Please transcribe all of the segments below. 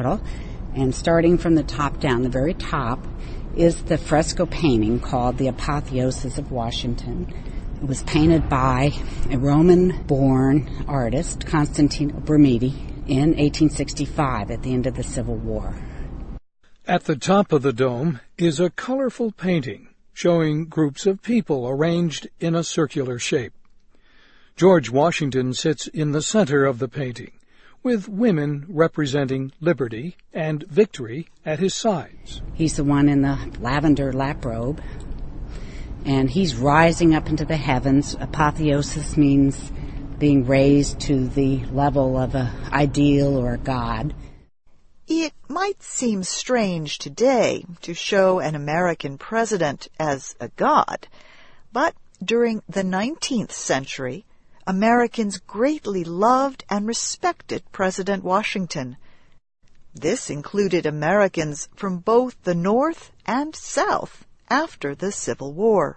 And starting from the top down, the very top, is the fresco painting called The Apotheosis of Washington. It was painted by a Roman-born artist, Constantino Brumidi, in 1865 at the end of the Civil War. At the top of the dome is a colorful painting showing groups of people arranged in a circular shape. George Washington sits in the center of the painting, with women representing liberty and victory at his sides. He's the one in the lavender lap robe, and he's rising up into the heavens. Apotheosis means being raised to the level of an ideal or a god. It might seem strange today to show an American president as a god, but during the 19th century, Americans greatly loved and respected President Washington. This included Americans from both the North and South after the Civil War.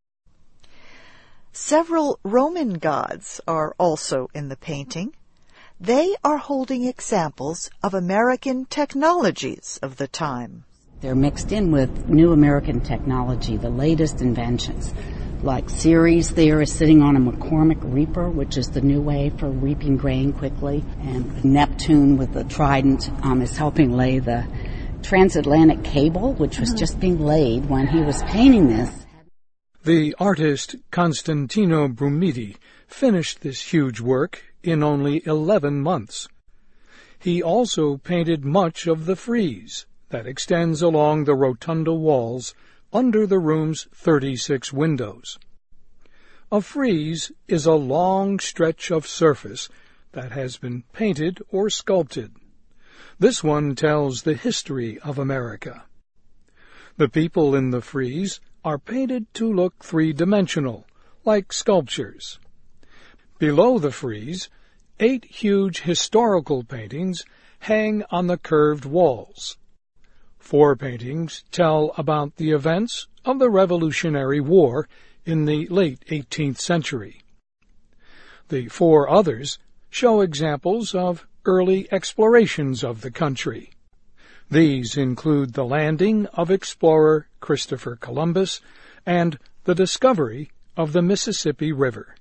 Several Roman gods are also in the painting. They are holding examples of American technologies of the time. They're mixed in with new American technology, the latest inventions. Like Ceres there is sitting on a McCormick reaper, which is the new way for reaping grain quickly. And Neptune with the trident is helping lay the transatlantic cable, which was just being laid when he was painting this. The artist Constantino Brumidi finished this huge work in only 11 months. He also painted much of the frieze that extends along the rotunda walls under the room's 36 windows. A frieze is a long stretch of surface that has been painted or sculpted. This one tells the history of America. The people in the frieze are painted to look three-dimensional, like sculptures. Below the frieze, 8 huge historical paintings hang on the curved walls. 4 paintings tell about the events of the Revolutionary War in the late 18th century. The 4 others show examples of early explorations of the country. These include the landing of explorer Christopher Columbus and the discovery of the Mississippi River.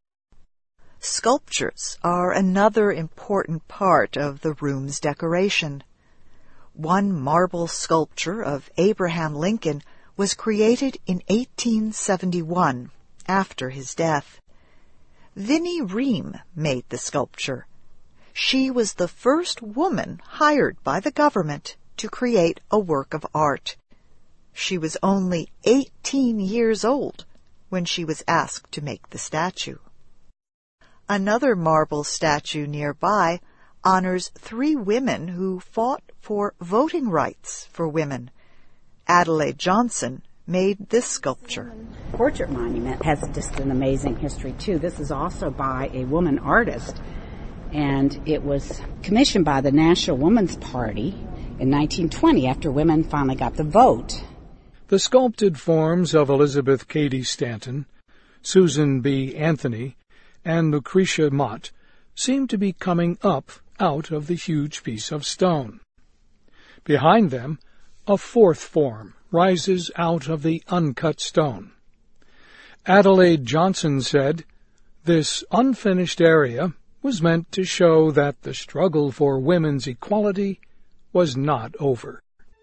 Sculptures are another important part of the room's decoration. One marble sculpture of Abraham Lincoln was created in 1871, after his death. Vinnie Ream made the sculpture. She was the first woman hired by the government to create a work of art. She was only 18 years old when she was asked to make the statue. Another marble statue nearby honors 3 women who fought for voting rights for women. Adelaide Johnson made this sculpture. Portrait monument has just an amazing history, too. This is also by a woman artist, and it was commissioned by the National Woman's Party in 1920 after women finally got the vote. The sculpted forms of Elizabeth Cady Stanton, Susan B. Anthony, and Lucretia Mott seem to be coming up out of the huge piece of stone. Behind them, a 4th form rises out of the uncut stone. Adelaide Johnson said, "This unfinished area was meant to show that the struggle for women's equality was not over."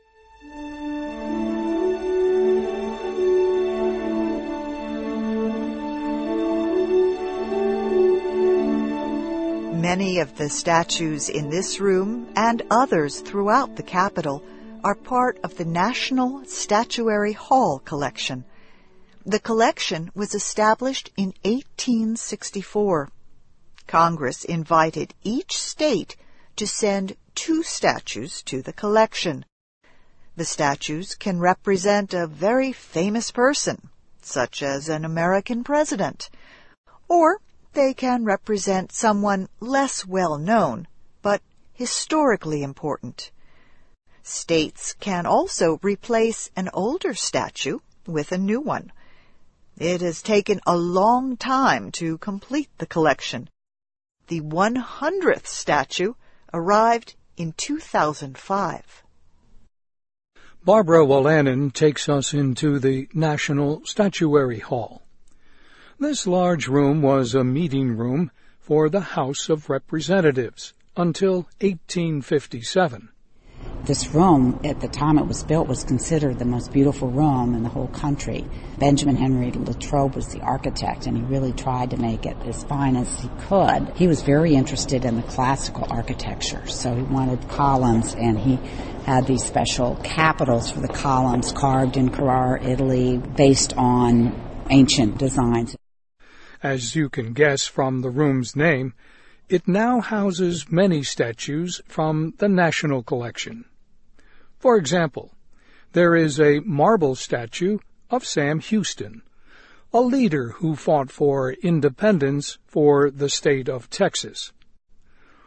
Many of the statues in this room and others throughout the Capitol are part of the National Statuary Hall collection. The collection was established in 1864. Congress invited each state to send 2 statues to the collection. The statues can represent a very famous person, such as an American president, or they can represent someone less well known, but historically important. States can also replace an older statue with a new one. It has taken a long time to complete the collection. The 100th statue arrived in 2005. Barbara Wolanin takes us into the National Statuary Hall. This large room was a meeting room for the House of Representatives until 1857. This room, at the time it was built, was considered the most beautiful room in the whole country. Benjamin Henry Latrobe was the architect, and he really tried to make it as fine as he could. He was very interested in the classical architecture, so he wanted columns, and he had these special capitals for the columns carved in Carrara, Italy, based on ancient designs. As you can guess from the room's name, it now houses many statues from the National Collection. For example, there is a marble statue of Sam Houston, a leader who fought for independence for the state of Texas.